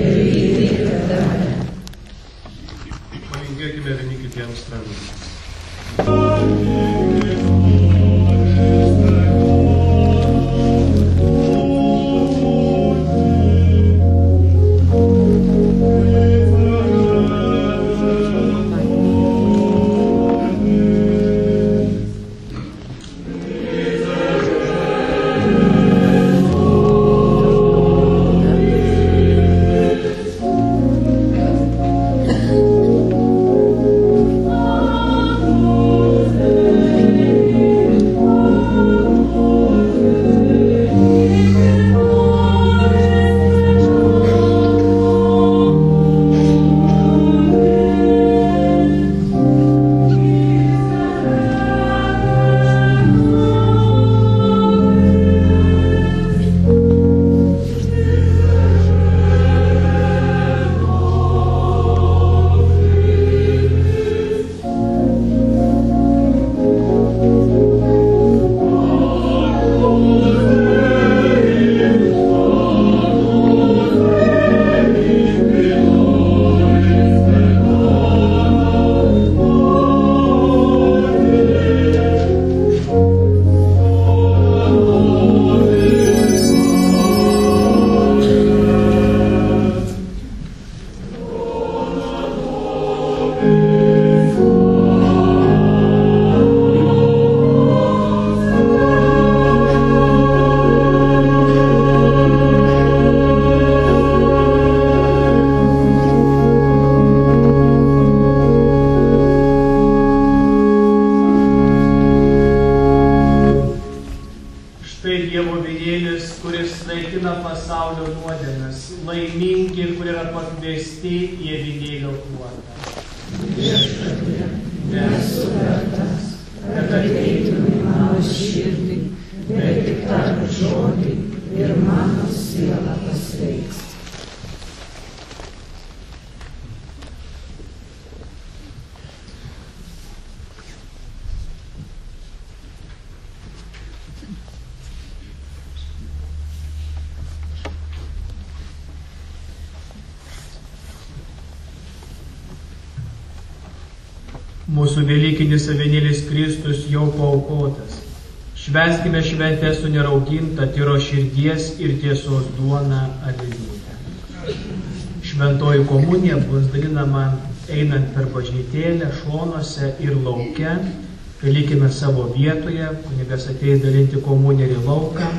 Palinkėkime vieni kitiems ramybės. Mūsų velykinis avinėlis Kristus jau paaukotas. Švęskime šventę su nerauginta tyro širdies ir tiesos duona. Aleliuja. Šventoji komunija bus dalinama einant per bažnytėlę, šonuose ir lauke. Likime savo vietoje, kunigas ateis dalinti komuniją ir lauką.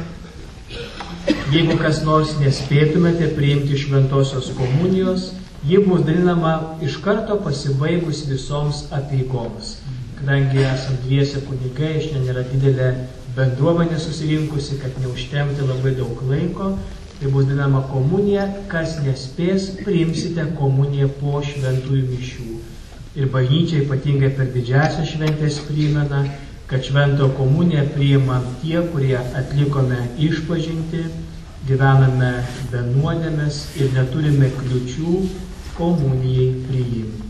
Jeigu kas nors nespėtumėte priimti šventosios komunijos, ji bus dalinama iš karto pasibaigus visoms apeigoms. Kadangi esam dviese kunigai, šiandien yra didelė bendruomenė susirinkusi, kad neužtemti labai daug laiko, tai bus dalinama komunija, kas nespės, priimsite komuniją po šventųjų mišių. Ir bažnyčia ypatingai per didžiąsias šventės primena, kad švento komuniją priimam tie, kurie atlikome išpažintį, gyvename be nuodėmės ir neturime kliučių komunijai priimti.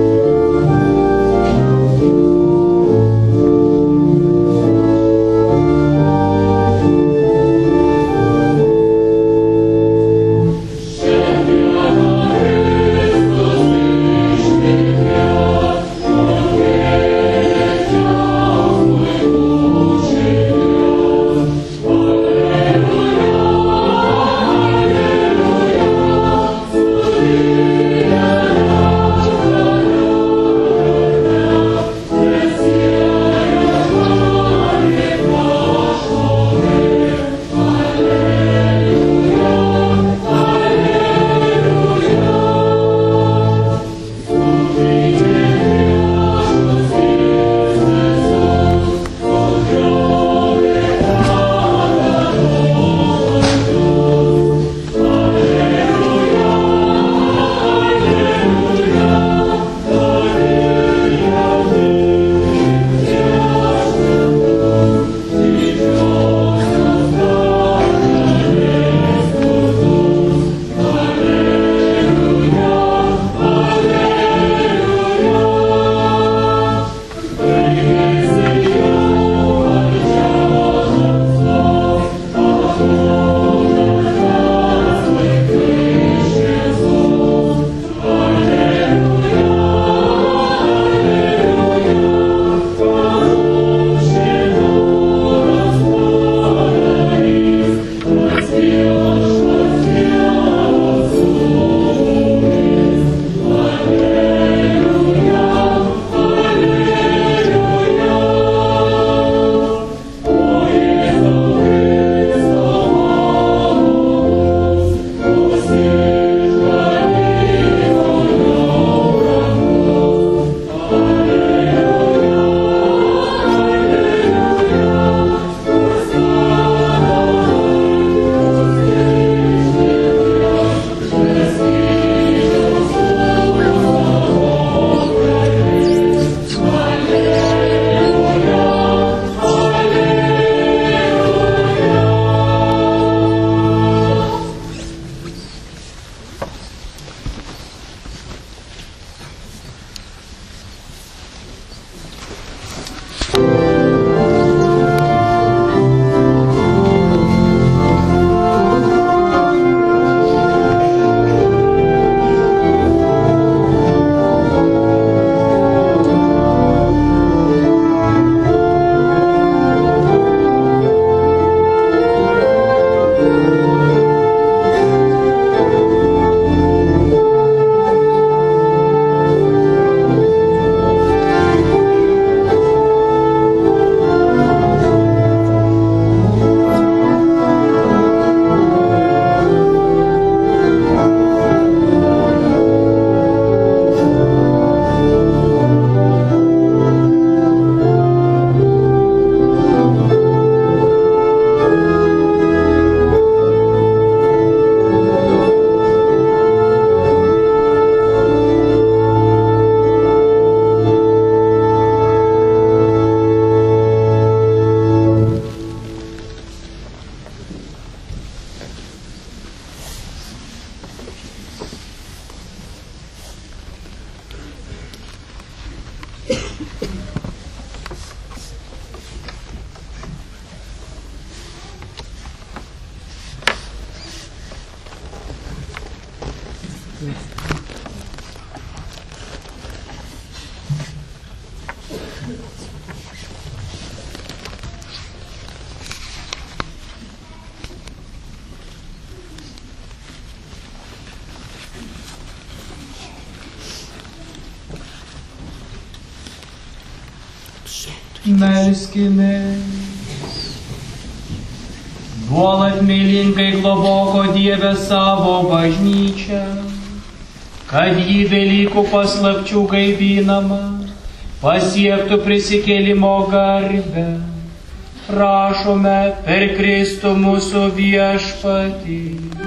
Thank you. Melskimės. Nuolat meilingai globoko Dieve savo bažnyčią, kad jį Velykų paslapčių gaivinama pasiektų prisikėlimo garbę. Prašome per Kristų mūsų viešpatį.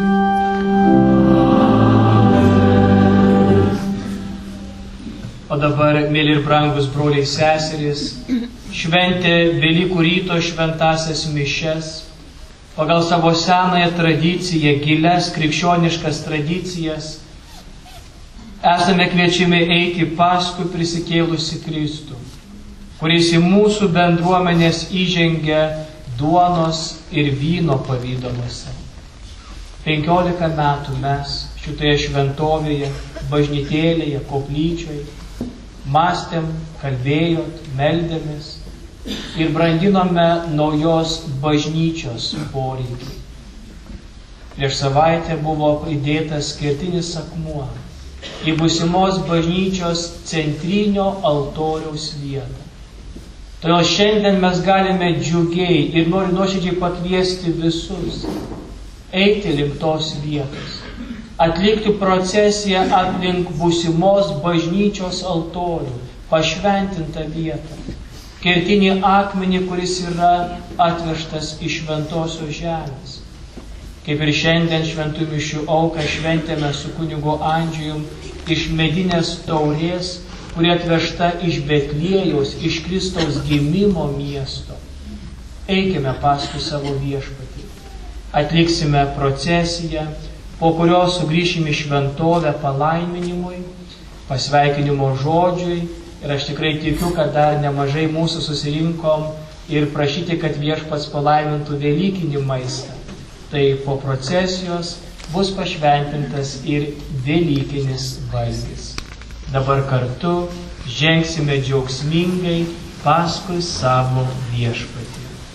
O dabar, mėly ir brangus broliai seserys, šventė Velykų ryto šventasias mišias. Pagal savo senąją tradiciją, gilias krikščioniškas tradicijas, esame kviečiami eiti paskui prisikėlusi Kristų, kuris į mūsų bendruomenės įžengia duonos ir vyno pavydaluose. Penkiolika metų mes šitoje šventovėje, bažnytėlėje, koplyčioje mąstėm, kalbėjot, meldėmės ir brandinome naujos bažnyčios poreikį. Prieš savaitę buvo įdėtas kertinis akmuo į būsimos bažnyčios centrinio altoriaus vietą. Todėl šiandien mes galime džiugiai ir noriu nuoširdžiai pakviesti visus eiti link tos vietos, atlikti procesiją aplink būsimos bažnyčios altorių, pašventintą vietą, kertinį akmenį, kuris yra atvežtas iš šventosios žemės. Kaip ir šiandien šventų mišių auką šventėme su kunigu Andžejum iš medinės taurės, kuri atvežta iš Betliejaus, iš Kristaus gimimo miesto. Eikime paskui savo viešpatį. Atliksime procesiją, po kurios sugrįšime į šventovę palaiminimui, pasveikinimo žodžiui, ir aš tikrai tikiu, kad dar nemažai mūsų susirinkom ir prašyti, kad viešpats palaimintų velykinį maistą. Tai po procesijos bus pašventintas ir velykinis valgis. Dabar kartu žengsime džiaugsmingai paskui savo viešpatį.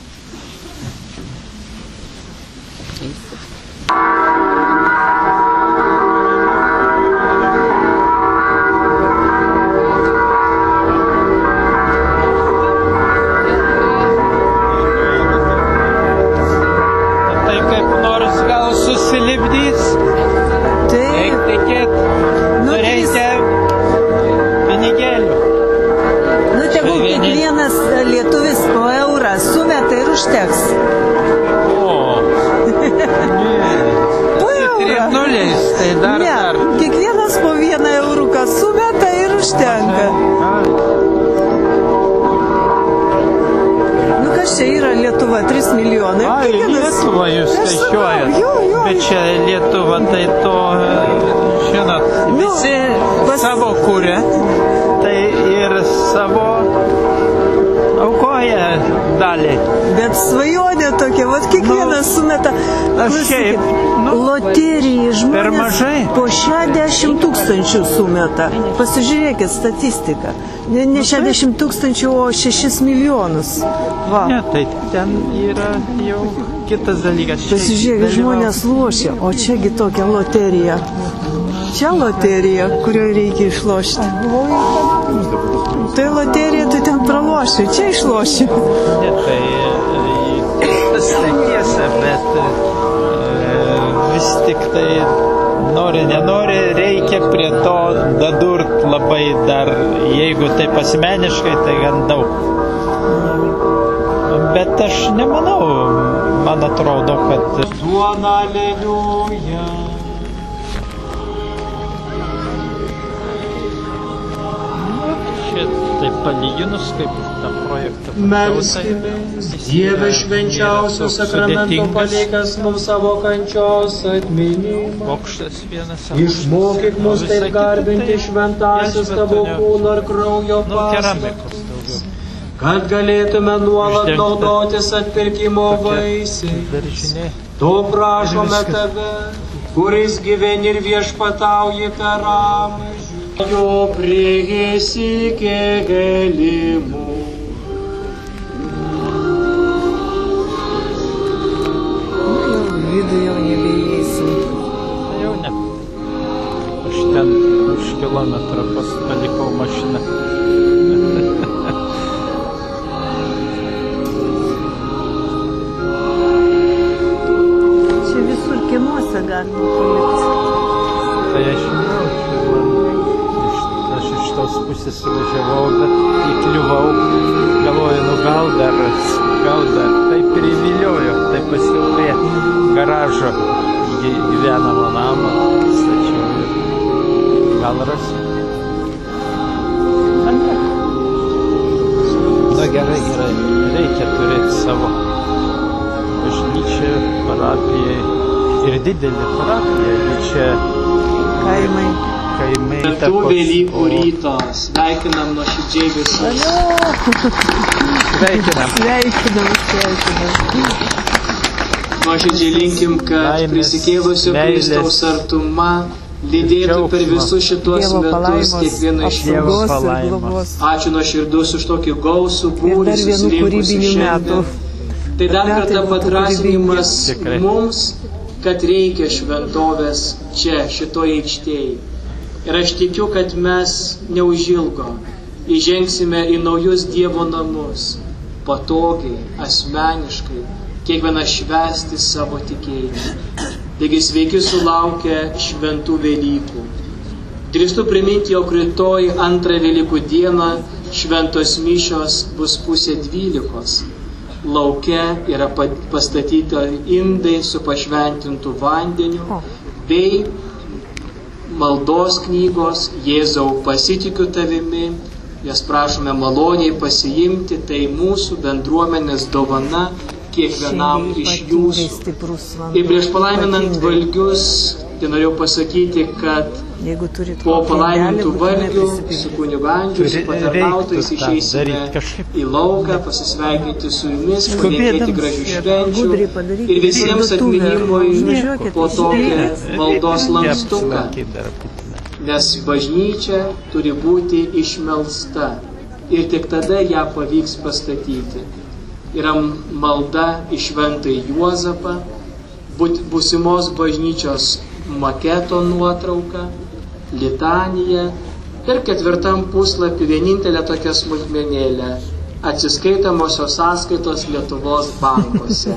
Bet svajonė tokia, vat kiekvienas sumeta. Klausykit, loterijai žmonės po šešiasdešimt tūkstančių sumeta. Pasižiūrėkit statistiką. Ne, ne šešiasdešimt tūkstančių, o šešis milijonus. Va. Ne, tai ten yra jau kitas dalykas. Pasižiūrėkit, žmonės lošia, o čiagi tokia loterija. Čia loterija, kurioje reikia išlošti. Tai loterija, tu ten praloši, čia išloši. Ne, tai tas tai tiesa, bet vis tik tai nori, nenori, reikia prie to dadurt labai dar, jeigu tai asmeniškai, tai gan daug. Bet aš nemanau, man atrodo, kad... Duona, aleliuja. Taip palyginus, kaip tą projektą. Melskimės, Dieve švenčiausio sakramento paliekęs mums savo kančios atminimą. Išmokyk mus taip garbinti šventąsias tavo kūno ir kraujo paslaptis, kad galėtume nuolat naudotis atpirkimo vaisiais. To prašome tave, kuris gyveni ir viešpatauji per amžius. Jo prisikėlimu. Vidų jau nebeįeisim. Jau ne. Aš ten už kilometrą palikau mašiną. mažą gyvenamą namą stačiau ir gal rasiu. Na gerai, gerai, reikia turėti savo bažnyčią, parapiją ir didelį parapiją, bet čia kaimai. Kaimai. Tų Velykų ryto sveikinam nuoširdžiai visus. Sveikinam. Sveikinam, sveikinam. Nuoširdžiai linkim, kad prisikėlusio Kristaus artuma lydėtų per visus šitos metus kiekvieną iš jūsų. Ačiū nuoširdus už tokį gausų būrį susirinkusių šiandien. Tai dar kartą padrasinimas mums, kad reikia šventovės čia, šitoje aikštėje. Ir aš tikiu, kad mes neužilgo įžengsime į naujus Dievo namus, patogiai, asmeniškai, kiekvieną švęsti savo tikėjimą. Taigi sveiki sulaukę šventų Velykų. Drįstu priminti, jog rytoj antrą Velykų dieną šventos mišios bus pusė dvylikos. Lauke yra pastatyta indai su pašventintu vandeniu bei maldos knygos Jėzau pasitikiu tavimi, jas prašome maloniai pasiimti, tai mūsų bendruomenės dovana kiekvienam iš jūsų. Ir prieš palaiminant valgius, tai norėjau pasakyti, kad po palaimintų valgių su kunigu Andžiu, su patarnautojais išeisime į lauką, pasisveikinti su jumis, palinkėti gražių švenčių ir visiems atminimui po tokią maldos lankstuką, nes bažnyčia turi būti išmelsta ir tik tada ją pavyks pastatyti. Yra malda į šventąjį Juozapą, būsimos bažnyčios maketo nuotrauka, litanija ir ketvirtam puslapį vienintelė tokia smulkmenėlė – atsiskaitamosios sąskaitos Lietuvos bankuose.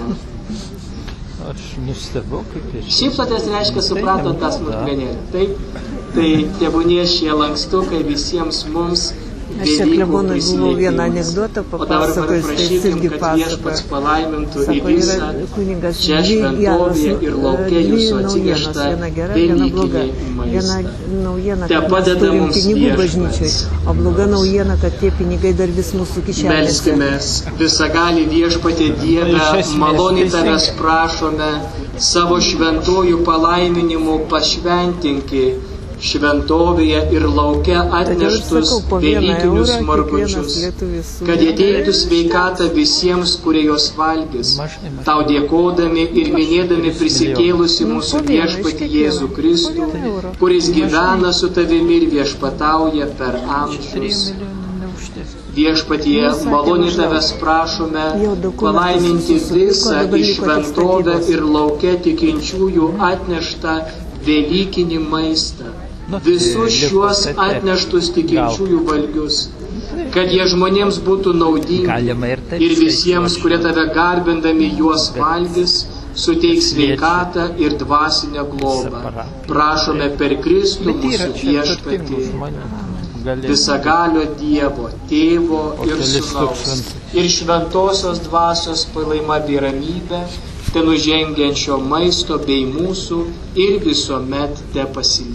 Aš nustebau, kaip iš... Šypsotės reiškia suprato tą smulkmenėlę. Taip, tai tebūnie šie lankstukai visiems mums Aš čia klebonui buvau vieną anekdotą papasakojus, tai jis irgi pasakoja. Sako, yra kunigas dvi geros naujienos, viena gera, viena bloga. Viena naujiena, kad mes turim pinigų bažnyčiai, o bloga naujiena, kad tie pinigai dar vis mūsų kišenėse. Melskimės, visagalį viešpatie Dieve, maloniai tavęs prašome, savo šventojų palaiminimų pašventinki šventovėje ir lauke atneštus velykinius margučius, kad jie teiktų sveikatą visiems, kurie jos valgys, tau dėkodami ir minėdami prisikėlusi mūsų viešpatį Jėzų Kristų, kuris gyvena su tavimi ir viešpatauja per amžius. Viešpatie, maloniai tavęs prašome palaiminti visą į šventovę ir lauke tikinčiųjų atneštą velykinį maistą, visus šiuos atneštus tikinčiųjų valgius, kad jie žmonėms būtų naudingi ir visiems, kurie tave garbindami juos valgys, suteiks sveikatą ir dvasinę globą. Prašome per Kristų mūsų viešpatį, visagalio Dievo, Tėvo ir Sūnaus, ir šventosios dvasios palaima bei ramybė, ten nužengiančio maisto bei mūsų ir visuomet te pasilikti.